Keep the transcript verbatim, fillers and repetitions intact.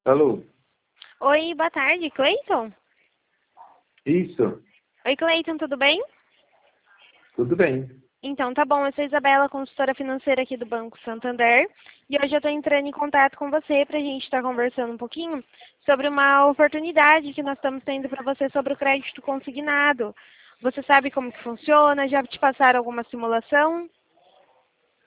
Alô? Oi, boa tarde, Cleiton? Isso, Oi, Cleiton, tudo bem? tudo bem. Então, tá bom, eu sou Isabela, consultora financeira aqui do Banco Santander, e hoje eu estou entrando em contato com você para a gente estar conversando um pouquinho sobre uma oportunidade que nós estamos tendo para você sobre o crédito consignado. Você sabe como que funciona? Já te passaram alguma simulação?